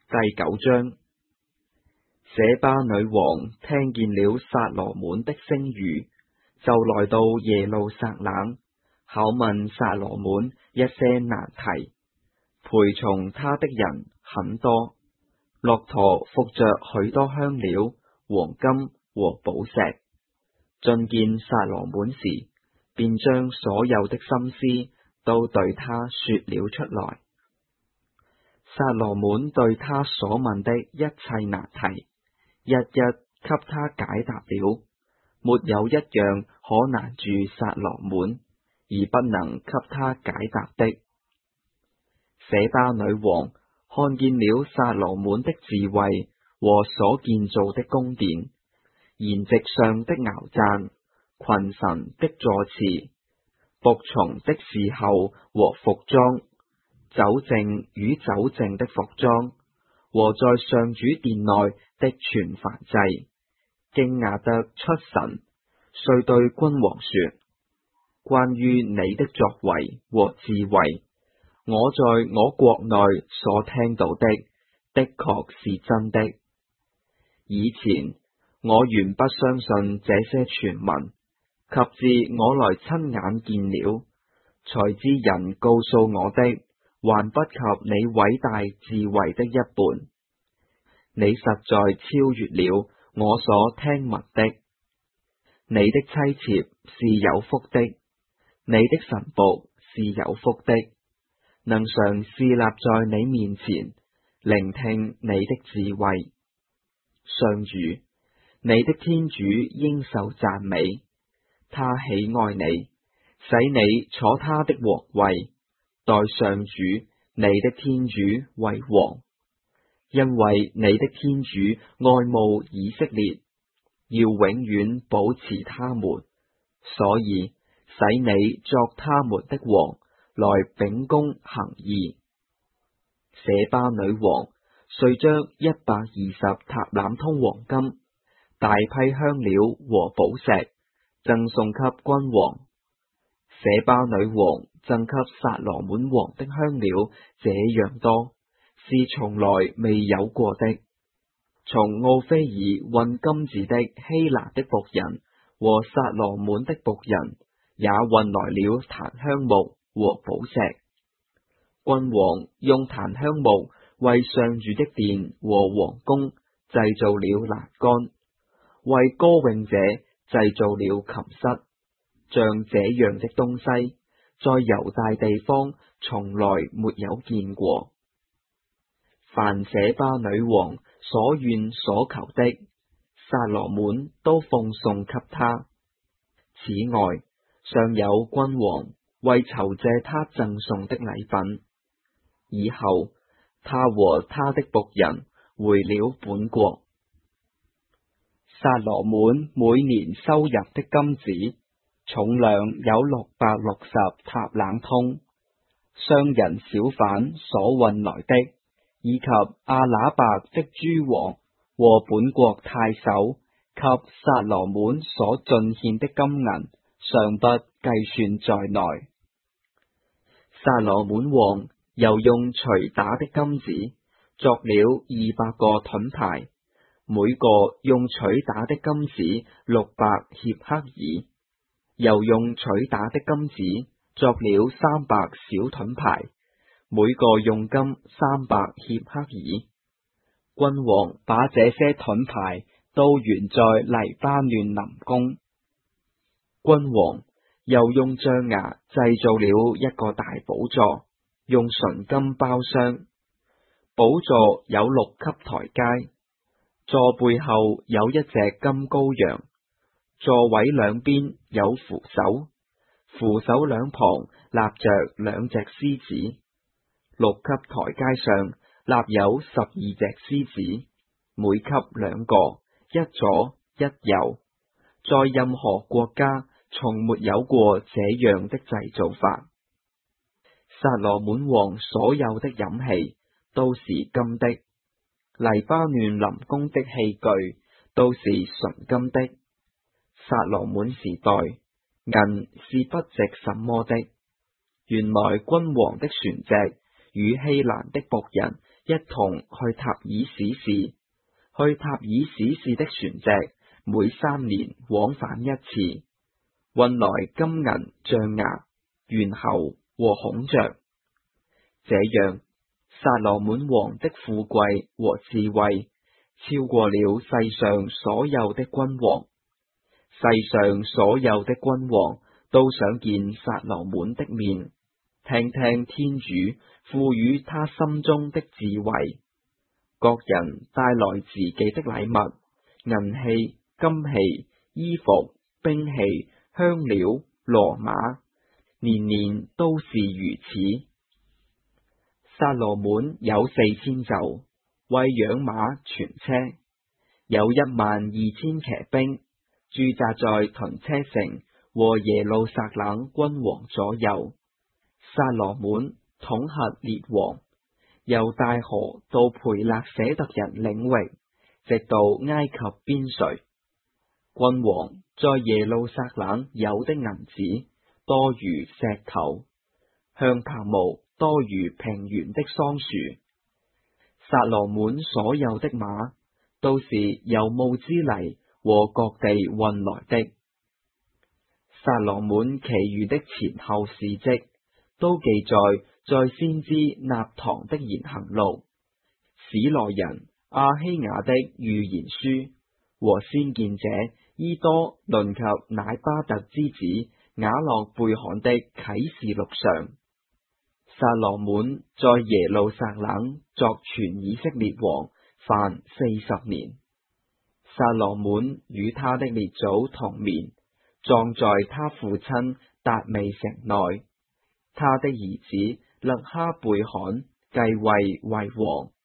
第9章。舍巴女王聽見了撒羅滿的聲諭，就來到耶路撒冷，考問撒羅滿一些難題。陪從他的人很多，駱駝伏着許多香料、黃金和寶石。進見撒羅滿時，便將所有的心思都對他說了出來。撒羅滿對他所問的一切難題，一一給他解答了，沒有一樣可難住撒羅滿，而不能給他解答的。舍巴女王看見了撒羅滿的智慧和所建造的宮殿，筵席上的餚饌、群臣的座次、僕從的侍候和服裝、酒政與酒政的服裝，和在上主殿內的全燔祭，驚訝得出神，遂對君王說：關於你的作為和智慧，我在我國內所聽到的，的確是真的。以前我原不相信這些傳聞，及至我來親眼見了，才知人告訴我的，還不及你偉大智慧的一半。你實在超越了我所聽聞的。你的妻妾是有福的，你的臣僕是有福的，能常侍立在你面前，聆聽你的智慧。上主，你的天主應受讚美，他喜愛你，使你坐他的王位，代上主你的天主為王。因為你的天主愛慕以色列，要永遠保持他們，所以使你作他們的王，來秉公行義。舍巴女王遂將120塔冷通黃金、大批香料和寶石贈送給君王。舍巴女王贈給撒羅滿王的香料這樣多，是從來未有過的。從奧菲爾運金子的希蘭的僕人和撒羅滿的僕人，也運來了檀香木和寶石。君王用檀香木為上主的殿和王宮製造了欄杆，為歌詠者製造了琴室。像這樣的東西，在猶大地方從來沒有見過。凡舍巴女王所願所求的，撒羅滿都奉送給他。此外，尚有君王為酬謝他贈送的禮品。以後，他和他的僕人回了本國。撒羅滿每年收入的金子，重量有660塔冷通，商人小販所運來的，以及阿那伯的諸王和本國太守給撒羅滿所進獻的金銀，尚不計算在內。撒羅滿王又用捶打的金子作了200個盾牌，每個用捶打的金子600協克爾，又用捶打的金子作了300小盾牌，每個用金300協克爾。君王把這些盾牌都懸在黎巴嫩林宮。君王又用象牙製造了一個大寶座，用純金包廂。寶座有6級台階，座背後有一隻金羔羊，座位兩邊有扶手，扶手兩旁立着2隻獅子。6級台階上立有12隻獅子，每級2個，一左一右。在任何國家從沒有過這樣的製造法。撒羅滿王所有的飲器都是金的，黎巴嫩林宮的器具都是純金的。撒羅滿時代，銀是不值什麼的。原來君王的船隻與希蘭的僕人一同去塔爾史士。去塔爾史士的船隻每3年往返一次，運來金銀象牙、猿猴和孔雀。這樣，撒羅滿王的富貴和智慧超過了世上所有的君王。世上所有的君王都想見撒羅滿的面，聽聽天主賦予他心中的智慧。各人帶來自己的禮物，銀器、金器、衣服、兵器、香料、騾馬，年年都是如此。撒羅滿有4000廄，為養馬全車，有12000騎兵，駐紮在屯車城和耶路撒冷君王左右。撒羅滿統轄列王，由大河到培勒舍特人領域，直到埃及邊陲。君王在耶路撒冷有的銀子多如石頭，香柏木多如平原的桑樹。撒羅滿所有的馬都是由慕之黎和各地運來的。撒羅滿其餘的前後事蹟都記載在先知納堂的言行錄、史羅人亞希雅的預言書和先見者伊多論及乃巴特之子雅洛貝罕的啟示錄上。撒羅滿在耶路撒冷作全以色列王凡40年。撒羅滿與他的列祖同眠，葬在他父親達味城內。他的兒子勒哈貝罕繼位為王。